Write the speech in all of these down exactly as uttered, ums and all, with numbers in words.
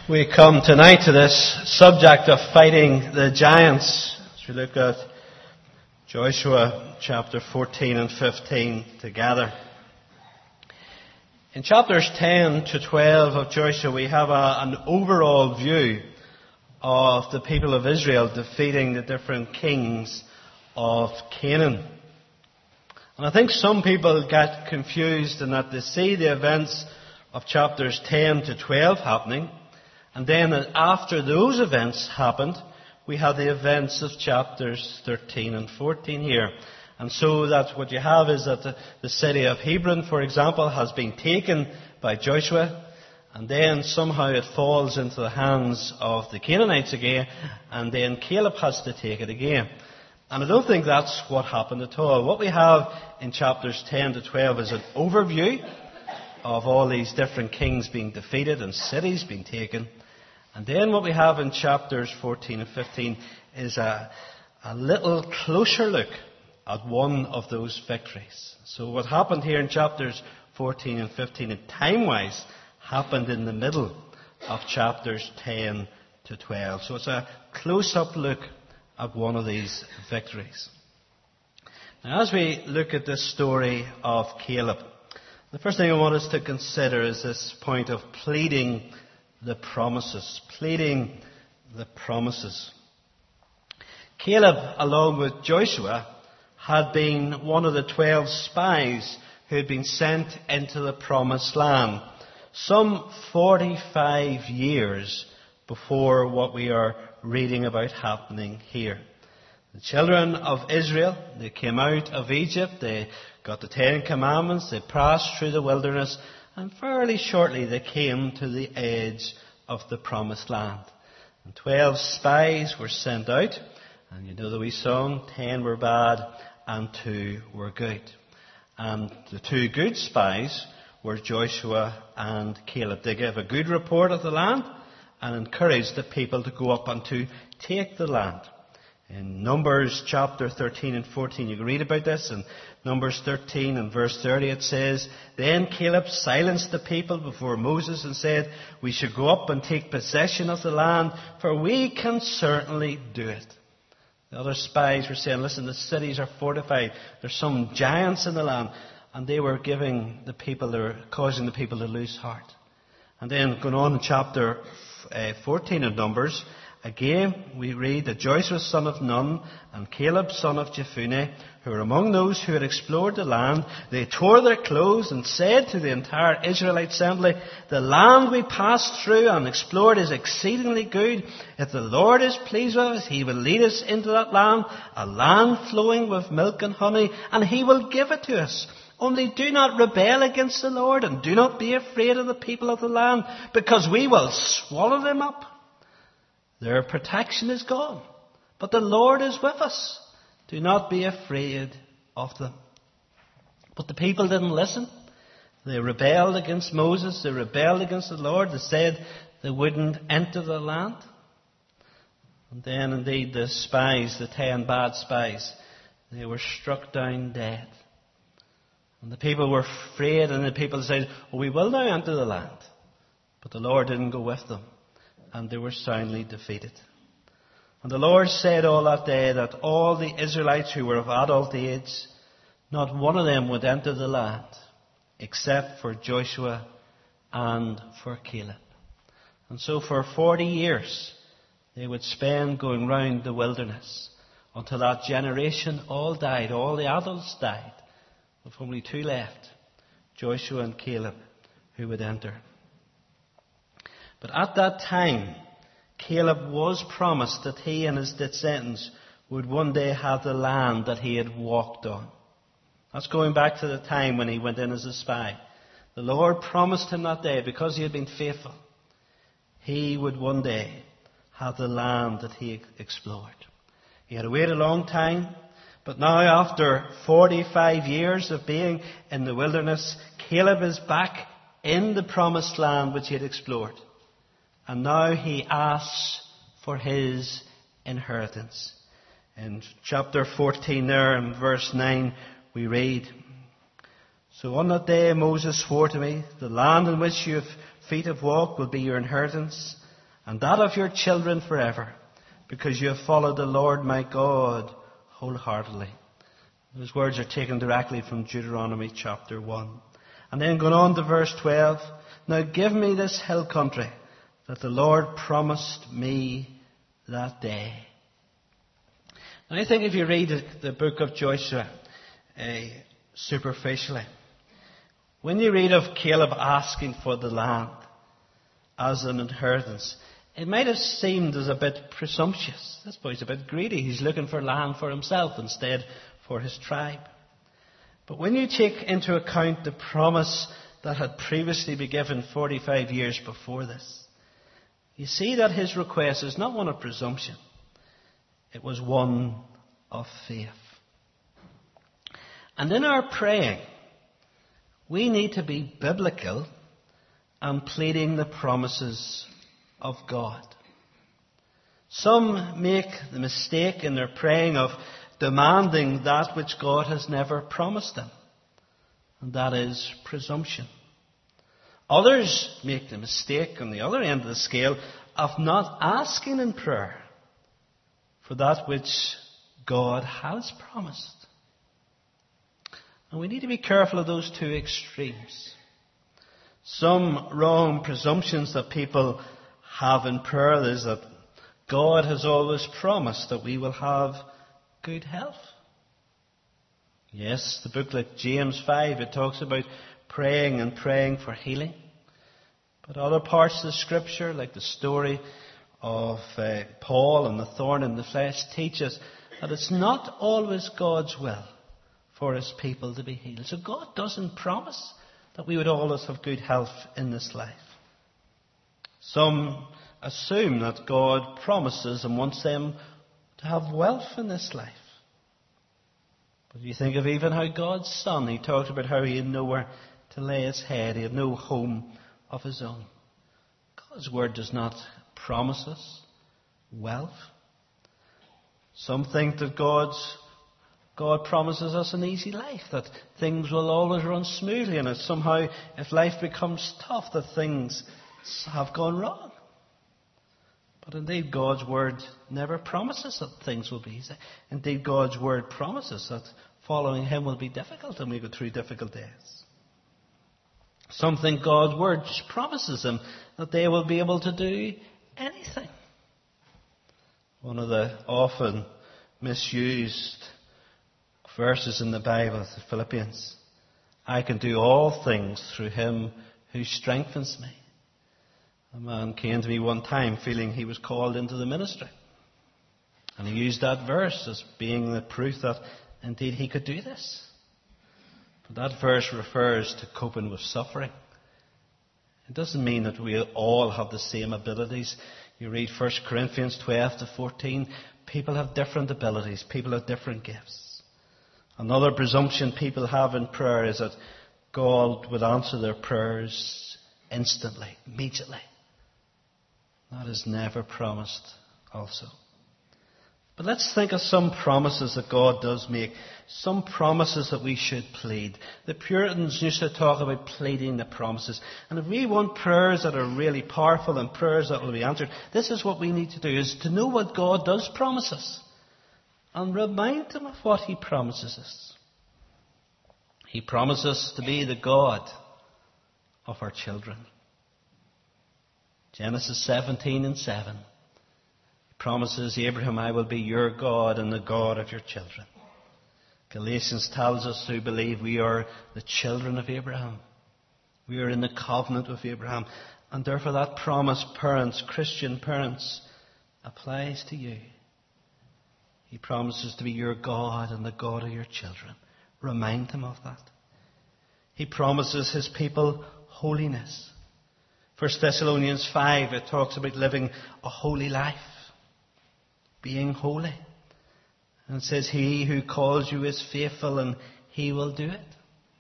We come tonight to this subject of fighting the giants as we look at Joshua chapter fourteen and fifteen together. In chapters ten to twelve of Joshua we have a, an overall view of the people of Israel defeating the different kings of Canaan. And I think some people get confused in that they see the events of chapters ten to twelve happening, and then after those events happened, we have the events of chapters thirteen and fourteen here. And so that what you have is that the, the city of Hebron, for example, has been taken by Joshua, and then somehow it falls into the hands of the Canaanites again, and then Caleb has to take it again. And I don't think that's what happened at all. What we have in chapters ten to twelve is an overview of all these different kings being defeated and cities being taken. And then what we have in chapters fourteen and fifteen is a, a little closer look at one of those victories. So what happened here in chapters fourteen and fifteen, time-wise, happened in the middle of chapters ten to twelve. So it's a close-up look at one of these victories. Now, as we look at this story of Caleb, the first thing I want us to consider is this point of pleading the promises. Pleading the promises. Caleb, along with Joshua, had been one of the twelve spies who had been sent into the promised land some forty-five years before what we are reading about happening here. The children of Israel, they came out of Egypt, they got the Ten Commandments, they passed through the wilderness, and fairly shortly they came to the edge of the promised land. And twelve spies were sent out, and you know the wee song, ten were bad and two were good. And the two good spies were Joshua and Caleb. They gave a good report of the land and encouraged the people to go up and to take the land. In Numbers chapter thirteen and fourteen, you can read about this. In Numbers thirteen and verse thirty it says, "Then Caleb silenced the people before Moses and said, 'We should go up and take possession of the land, for we can certainly do it.'" The other spies were saying, "Listen, the cities are fortified. There's some giants in the land." And they were giving the people, they were causing the people to lose heart. And then going on in chapter fourteen of Numbers, again, we read that Joshua son of Nun and Caleb son of Jephunneh, who were among those who had explored the land, they tore their clothes and said to the entire Israelite assembly, "The land we passed through and explored is exceedingly good. If the Lord is pleased with us, He will lead us into that land, a land flowing with milk and honey, and He will give it to us. Only do not rebel against the Lord, and do not be afraid of the people of the land, because we will swallow them up. Their protection is gone, but the Lord is with us. Do not be afraid of them." But the people didn't listen. They rebelled against Moses. They rebelled against the Lord. They said they wouldn't enter the land. And then indeed the spies, the ten bad spies, they were struck down dead. And the people were afraid, and the people said, "Well, we will now enter the land." But the Lord didn't go with them, and they were soundly defeated. And the Lord said all that day that all the Israelites who were of adult age, not one of them would enter the land, except for Joshua and for Caleb. And so for forty years, they would spend going round the wilderness until that generation all died, all the adults died, with only two left, Joshua and Caleb, who would enter. But at that time, Caleb was promised that he and his descendants would one day have the land that he had walked on. That's going back to the time when he went in as a spy. The Lord promised him that day, because he had been faithful, he would one day have the land that he explored. He had to wait a long time, but now after forty-five years of being in the wilderness, Caleb is back in the promised land which he had explored. And now he asks for his inheritance. In chapter fourteen there, in verse nine, we read, "So on that day Moses swore to me, the land in which your feet have walked will be your inheritance, and that of your children forever, because you have followed the Lord my God wholeheartedly. Those words are taken directly from Deuteronomy chapter one. And then going on to verse twelve, now give me this hill country that the Lord promised me that day. Now I think if you read the book of Joshua uh, superficially, when you read of Caleb asking for the land as an inheritance, it might have seemed as a bit presumptuous. This boy's a bit greedy. He's looking for land for himself instead for his tribe. But when you take into account the promise that had previously been given forty-five years before this, you see that his request is not one of presumption. It was one of faith. And in our praying, we need to be biblical and pleading the promises of God. Some make the mistake in their praying of demanding that which God has never promised them, and that is presumption. Others make the mistake on the other end of the scale of not asking in prayer for that which God has promised. And we need to be careful of those two extremes. Some wrong presumptions that people have in prayer is that God has always promised that we will have good health. Yes, the book like James five, it talks about praying and praying for healing. But other parts of the scripture, like the story of uh, Paul and the thorn in the flesh, teach us that it's not always God's will for his people to be healed. So God doesn't promise that we would always have good health in this life. Some assume that God promises and wants them to have wealth in this life. But you think of even how God's son, he talked about how he had nowhere to lay his head. He had no home of his own. God's word does not promise us wealth. Some think that God's God promises us an easy life, that things will always run smoothly, and that somehow, if life becomes tough, that things have gone wrong. But indeed, God's word never promises that things will be easy. Indeed, God's word promises that following him will be difficult, and we go through difficult days. Some think God's word just promises them that they will be able to do anything. One of the often misused verses in the Bible, the Philippians. I can do all things through him who strengthens me. A man came to me one time feeling he was called into the ministry. And he used that verse as being the proof that indeed he could do this. But that verse refers to coping with suffering. It doesn't mean that we all have the same abilities. You read First Corinthians twelve to fourteen. People have different abilities. People have different gifts. Another presumption people have in prayer is that God would answer their prayers instantly, immediately. That is never promised also. But let's think of some promises that God does make. Some promises that we should plead. The Puritans used to talk about pleading the promises. And if we want prayers that are really powerful and prayers that will be answered, this is what we need to do, is to know what God does promise us. And remind him of what he promises us. He promises to be the God of our children. Genesis seventeen and seven. He promises Abraham, I will be your God and the God of your children. Galatians tells us who believe we are the children of Abraham. We are in the covenant with Abraham. And therefore that promise, parents, Christian parents, applies to you. He promises to be your God and the God of your children. Remind him of that. He promises his people holiness. First Thessalonians five, it talks about living a holy life. Being holy. And it says, he who calls you is faithful and he will do it.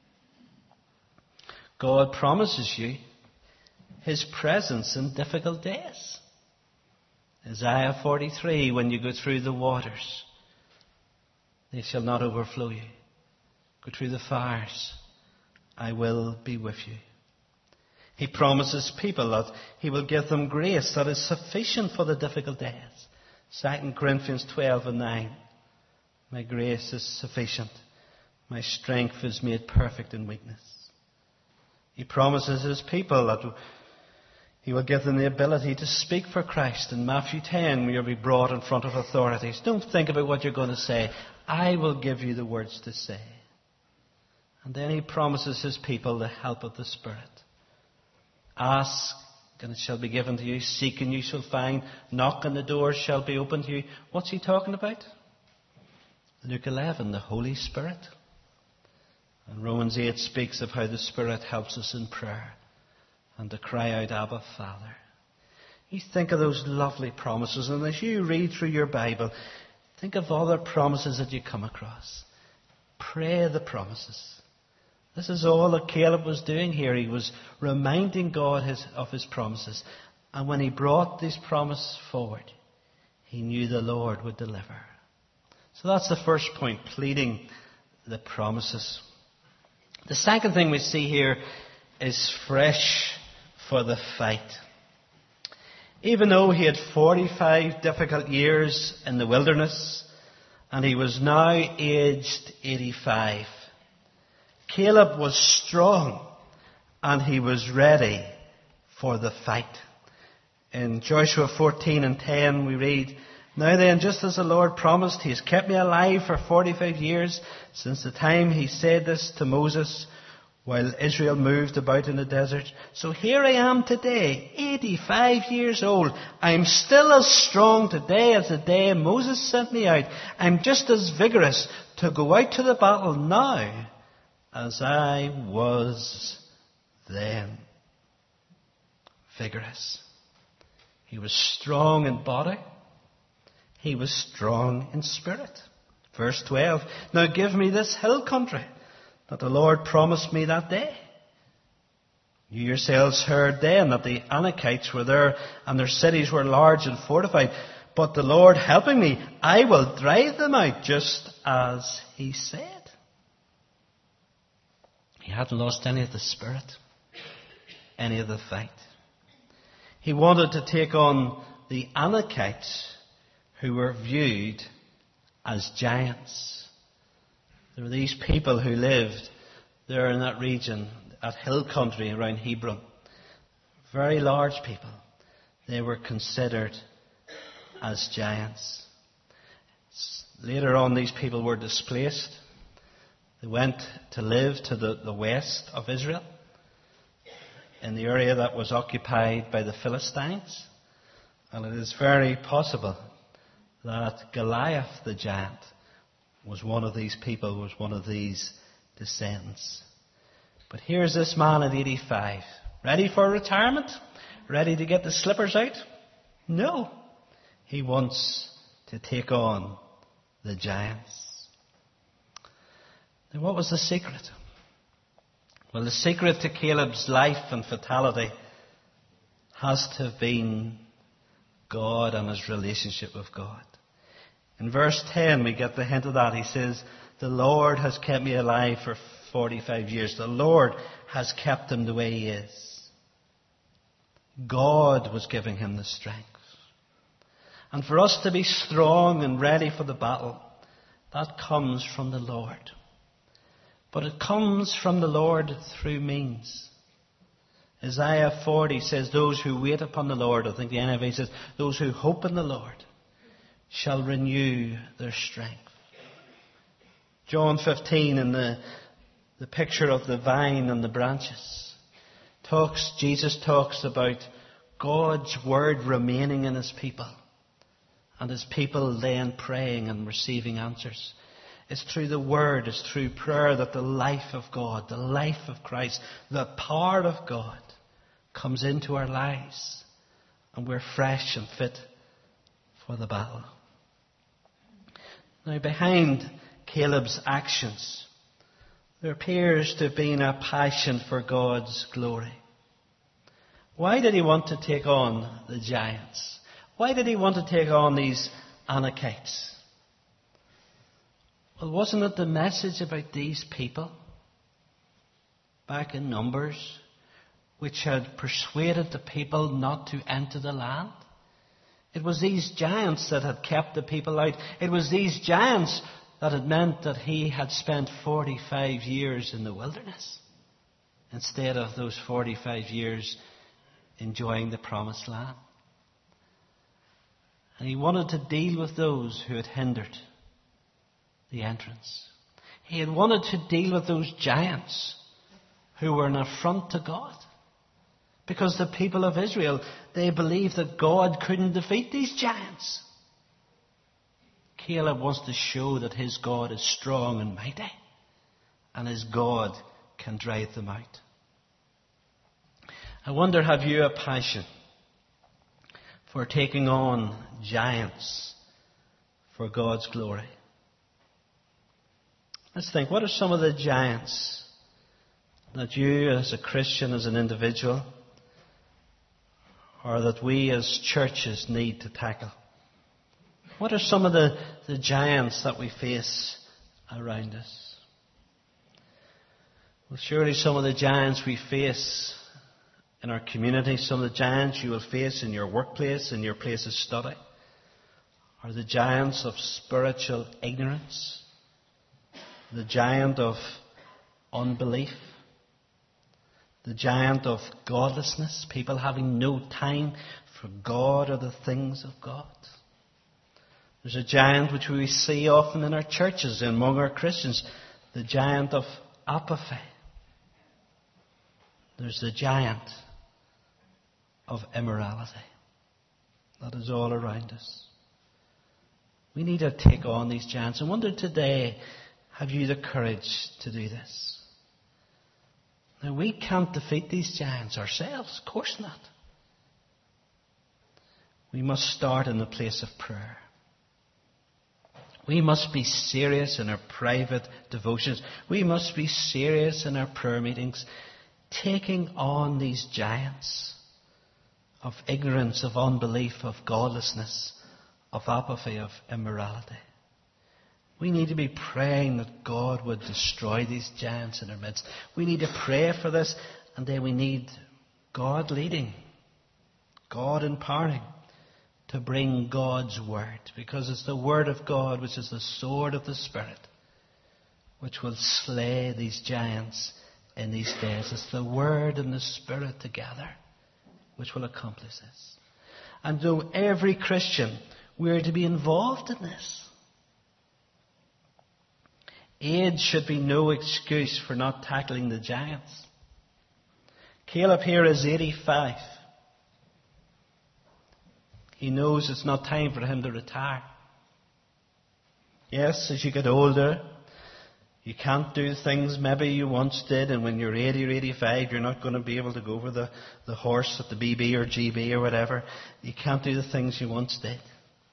God promises you his presence in difficult days. Isaiah forty-three, when you go through the waters, they shall not overflow you. Go through the fires, I will be with you. He promises people that he will give them grace that is sufficient for the difficult days. Second Corinthians twelve and nine. My grace is sufficient. My strength is made perfect in weakness. He promises his people that he will give them the ability to speak for Christ. In Matthew ten, you'll be brought in front of authorities. Don't think about what you're going to say. I will give you the words to say. And then he promises his people the help of the Spirit. Ask, and it shall be given to you. Seek, and you shall find. Knock, and the door shall be opened to you. What's he talking about? Luke eleven, the Holy Spirit. And Romans eight speaks of how the Spirit helps us in prayer and to cry out, Abba, Father. You think of those lovely promises, and as you read through your Bible, think of other promises that you come across. Pray the promises. This is all that Caleb was doing here. He was reminding God his, of his promises. And when he brought this promise forward, he knew the Lord would deliver. So that's the first point, pleading the promises. The second thing we see here is fresh for the fight. Even though he had forty-five difficult years in the wilderness, and he was now aged eighty-five, Caleb was strong and he was ready for the fight. In Joshua fourteen and ten we read, Now then, just as the Lord promised, he has kept me alive for forty-five years since the time he said this to Moses while Israel moved about in the desert. So here I am today, eighty-five years old. I'm still as strong today as the day Moses sent me out. I'm just as vigorous to go out to the battle now as I was then. Vigorous. He was strong in body. He was strong in spirit. Verse twelve. Now give me this hill country that the Lord promised me that day. You yourselves heard then that the Anakites were there and their cities were large and fortified. But the Lord helping me, I will drive them out just as he said. He hadn't lost any of the spirit, any of the fight. He wanted to take on the Anakites, who were viewed as giants. There were these people who lived there in that region, at hill country around Hebron. Very large people. They were considered as giants. Later on, these people were displaced. They went to live to the, the west of Israel, in the area that was occupied by the Philistines. And it is very possible that Goliath the giant was one of these people, was one of these descendants. But here's this man at eighty-five. Ready for retirement? Ready to get the slippers out? No. He wants to take on the giants. Now, what was the secret? Well, the secret to Caleb's life and vitality has to have been God and his relationship with God. In verse ten, we get the hint of that. He says, the Lord has kept me alive for forty-five years. The Lord has kept him the way he is. God was giving him the strength. And for us to be strong and ready for the battle, that comes from the Lord. But it comes from the Lord through means. Isaiah forty says, those who wait upon the Lord, I think the N I V says, those who hope in the Lord shall renew their strength. John fifteen, in the, the picture of the vine and the branches, talks, Jesus talks about God's word remaining in his people, and his people then praying and receiving answers. It's through the word, it's through prayer that the life of God, the life of Christ, the power of God comes into our lives, and we're fresh and fit for the battle. Now, behind Caleb's actions, there appears to have been a passion for God's glory. Why did he want to take on the giants? Why did he want to take on these Anakites? Well, wasn't it the message about these people back in Numbers, which had persuaded the people not to enter the land. It was these giants that had kept the people out. It was these giants that had meant that he had spent forty-five years in the wilderness instead of those forty-five years enjoying the promised land. And he wanted to deal with those who had hindered the entrance. He had wanted to deal with those giants who were an affront to God. Because the people of Israel, they believed that God couldn't defeat these giants. Caleb wants to show that his God is strong and mighty, and his God can drive them out. I wonder, have you a passion for taking on giants for God's glory? Let's think, what are some of the giants that you as a Christian, as an individual, or that we as churches need to tackle? What are some of the, the giants that we face around us? Well, surely some of the giants we face in our community, some of the giants you will face in your workplace, in your place of study, are the giants of spiritual ignorance, the giant of unbelief, the giant of godlessness, people having no time for God or the things of God. There's a giant which we see often in our churches and among our Christians, the giant of apathy. There's the giant of immorality that is all around us. We need to take on these giants. I wonder today, have you the courage to do this? Now, we can't defeat these giants ourselves. Of course not. We must start in the place of prayer. We must be serious in our private devotions. We must be serious in our prayer meetings, taking on these giants of ignorance, of unbelief, of godlessness, of apathy, of immorality. We need to be praying that God would destroy these giants in our midst. We need to pray for this, and then we need God leading, God empowering to bring God's word, because it's the word of God which is the sword of the Spirit which will slay these giants in these days. It's the word and the Spirit together which will accomplish this. And though every Christian, we are to be involved in this. Age should be no excuse for not tackling the giants. Caleb here is eighty-five. He knows it's not time for him to retire. Yes, as you get older, you can't do things maybe you once did, and when you're eighty or eighty-five, you're not going to be able to go over the, the horse at the B B or G B or whatever. You can't do the things you once did.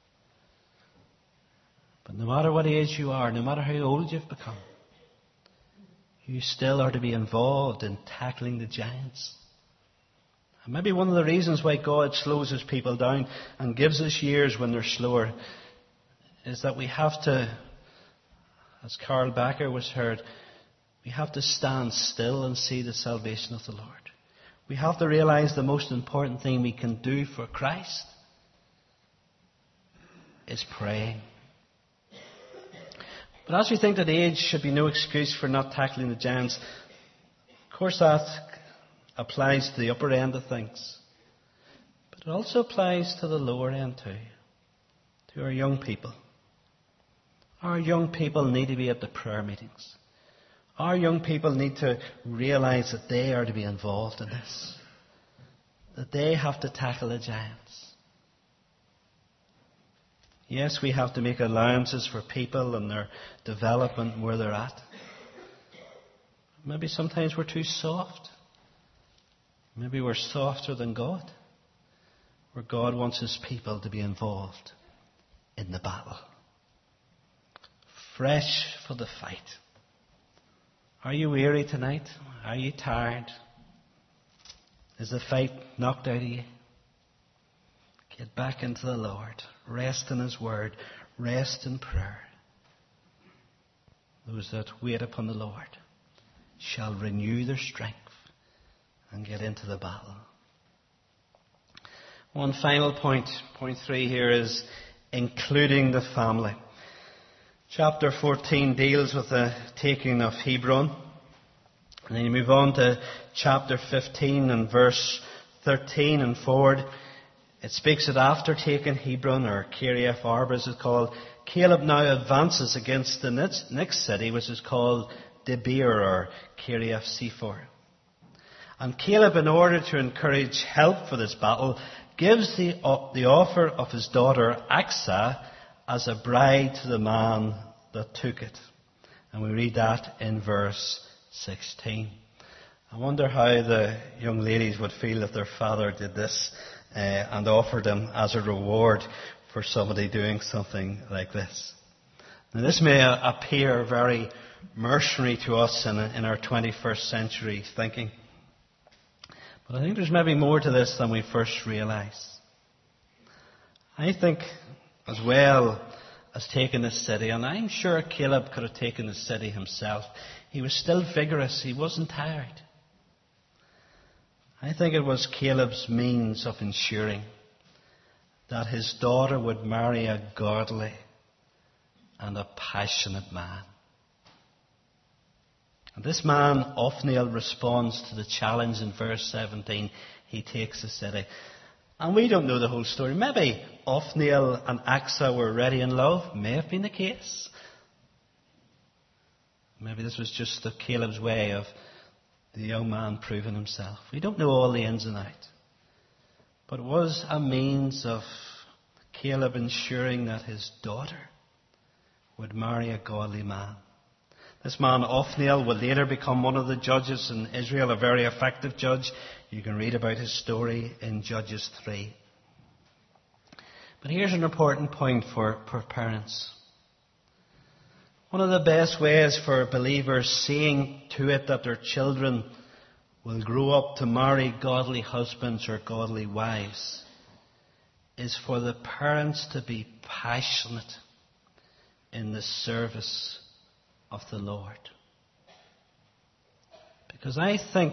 But no matter what age you are, no matter how old you've become, you still are to be involved in tackling the giants. And maybe one of the reasons why God slows his people down and gives us years when they're slower is that we have to, as Carl Backer was heard, we have to stand still and see the salvation of the Lord. We have to realize the most important thing we can do for Christ is praying. But as we think that age should be no excuse for not tackling the giants, of course that applies to the upper end of things. But it also applies to the lower end too, to our young people. Our young people need to be at the prayer meetings. Our young people need to realize that they are to be involved in this, that they have to tackle the giants. Yes, we have to make allowances for people and their development and where they're at. Maybe sometimes we're too soft. Maybe we're softer than God, where God wants his people to be involved in the battle. Fresh for the fight. Are you weary tonight? Are you tired? Is the fight knocked out of you? Get back into the Lord. Rest in his word. Rest in prayer. Those that wait upon the Lord shall renew their strength. and get into the battle. One final point, point three here, is including the family. Chapter fourteen deals with the taking of Hebron. And then you move on to chapter fifteen and verse thirteen and forward. It speaks that after taking Hebron, or Kiriath Arba as it's called, Caleb now advances against the next city, which is called Debir, or Kiriath Sephor. And Caleb, in order to encourage help for this battle, gives the, uh, the offer of his daughter Achsah as a bride to the man that took it. And we read that in verse sixteen. I wonder how the young ladies would feel if their father did this uh, and offered them as a reward for somebody doing something like this. Now, this may appear very mercenary to us in, in our twenty-first century thinking. But I think there's maybe more to this than we first realise. I think, as well as taking this city, and I'm sure Caleb could have taken the city himself, he was still vigorous. He wasn't tired. I think it was Caleb's means of ensuring that his daughter would marry a godly and a passionate man. And this man, Othniel, responds to the challenge in verse seventeen. He takes the city. And we don't know the whole story. Maybe Othniel and Achsah were already in love. May have been the case. Maybe this was just the Caleb's way of the young man proving himself. We don't know all the ins and outs. But it was a means of Caleb ensuring that his daughter would marry a godly man. This man, Othniel, would later become one of the judges in Israel, a very effective judge. You can read about his story in Judges three. But here's an important point for, for parents. One of the best ways for believers seeing to it that their children will grow up to marry godly husbands or godly wives is for the parents to be passionate in the service of the Lord. Because I think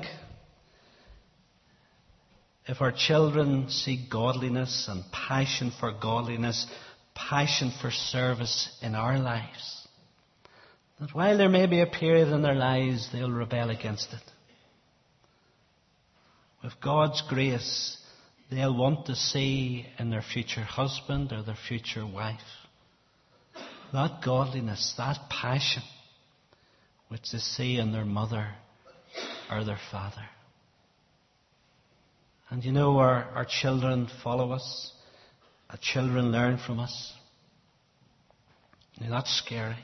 if our children see godliness and passion for godliness, passion for service in our lives, that while there may be a period in their lives they'll rebel against it, with God's grace they'll want to see in their future husband or their future wife that godliness, that passion which they see in their mother or their father. And you know, our, our children follow us. Our children learn from us. Now, that's scary.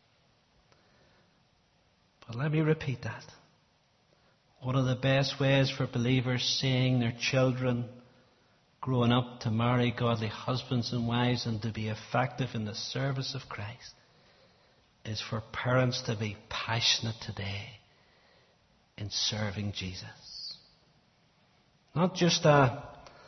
But let me repeat that. One of the best ways for believers seeing their children growing up to marry godly husbands and wives and to be effective in the service of Christ is for parents to be passionate today in serving Jesus. Not just a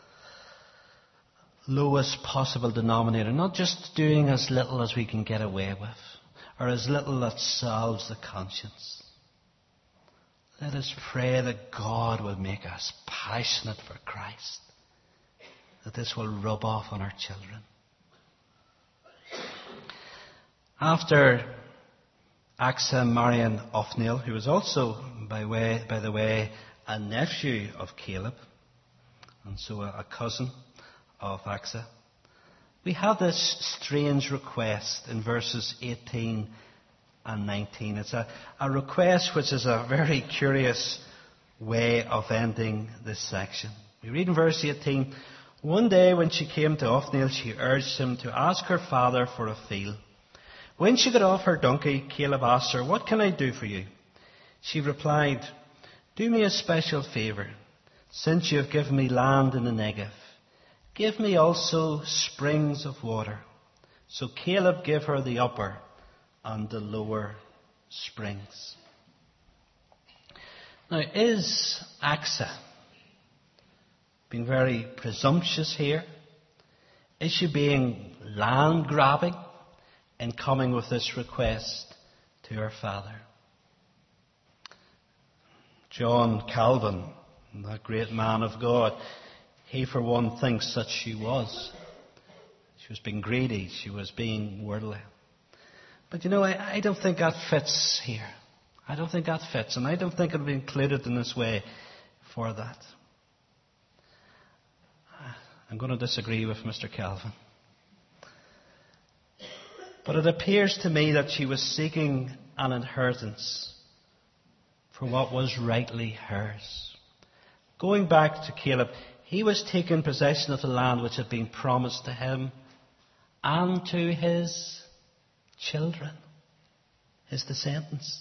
lowest possible denominator, not just doing as little as we can get away with, or as little that solves the conscience. Let us pray that God will make us passionate for Christ, that this will rub off on our children. After Achsah marrying Othniel, who was also, by way, by the way, a nephew of Caleb, and so a, a cousin of Achsah, we have this strange request in verses eighteen and nineteen. It's a, a request which is a very curious way of ending this section. We read in verse eighteen, "One day when she came to Othniel, she urged him to ask her father for a field. When she got off her donkey, Caleb asked her, 'What can I do for you?' She replied, 'Do me a special favour. Since you have given me land in the Negev, give me also springs of water.' So Caleb gave her the upper and the lower springs." Now, is Achsah being very presumptuous here? Is she being land grabbing in coming with this request to her father? John Calvin, And that great man of God, he for one thinks that she was. She was being greedy. She was being worldly. But you know, I, I don't think that fits here. I don't think that fits. And I don't think it will be included in this way for that. I'm going to disagree with Mister Calvin. But it appears to me that she was seeking an inheritance for what was rightly hers. Going back to Caleb, he was taking possession of the land which had been promised to him and to his children, his descendants.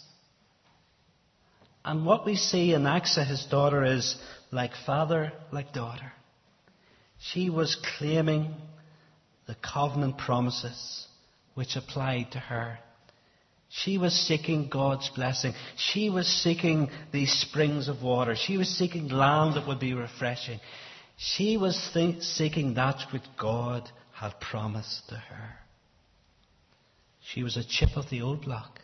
And what we see in Achsah, his daughter, is like father, like daughter. She was claiming the covenant promises which applied to her. She was seeking God's blessing. She was seeking these springs of water. She was seeking land that would be refreshing. She was th- seeking that which God had promised to her. She was a chip of the old block.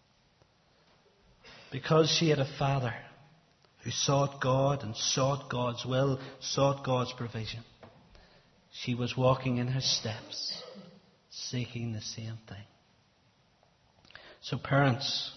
Because she had a father who sought God and sought God's will, sought God's provision. She was walking in his steps, seeking the same thing. So parents,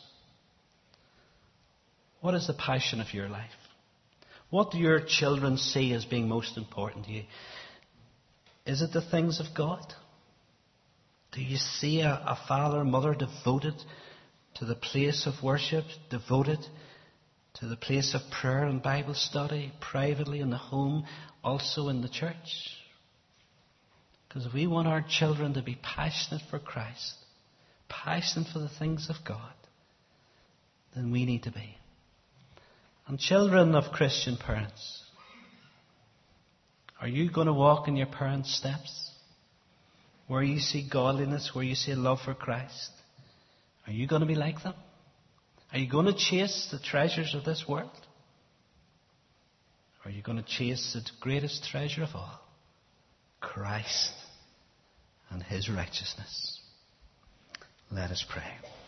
what is the passion of your life? What do your children see as being most important to you? Is it the things of God? Do you see a, a father or mother devoted to the place of worship, devoted to the place of prayer and Bible study, privately in the home, also in the church? Because if we want our children to be passionate for Christ, passionate for the things of God, then we need to be. And children of Christian parents, are you going to walk in your parents' steps? Where you see godliness, where you see love for Christ? Are you going to be like them? Are you going to chase the treasures of this world? Or are you going to chase the greatest treasure of all? Christ and his righteousness. Let us pray.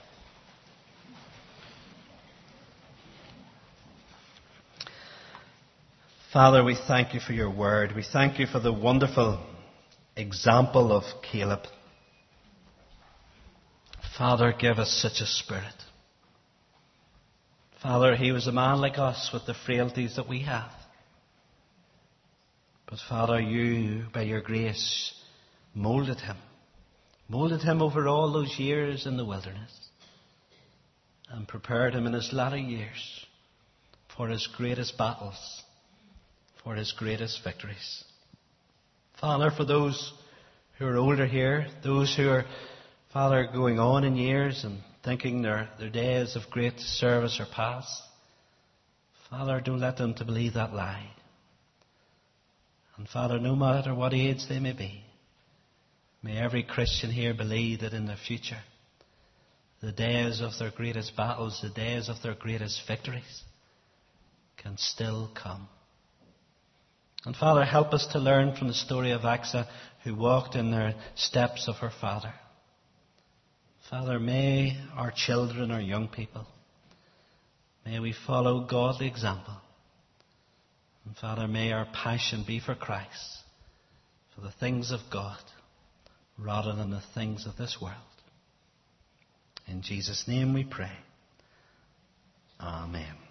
Father, we thank you for your word. We thank you for the wonderful example of Caleb. Father, give us such a spirit. Father, he was a man like us with the frailties that we have. But Father, you, by your grace, molded him. Molded him over all those years in the wilderness. And prepared him in his latter years for his greatest battles, for his greatest victories. Father, for those who are older here, those who are, Father, going on in years and thinking their, their days of great service are past, Father, don't let them to believe that lie. And Father, no matter what age they may be, may every Christian here believe that in the future, the days of their greatest battles, the days of their greatest victories can still come. And Father, help us to learn from the story of Achsah, who walked in the steps of her father. Father, may our children, our young people, may we follow godly example. And Father, may our passion be for Christ, for the things of God, rather than the things of this world. In Jesus' name we pray. Amen.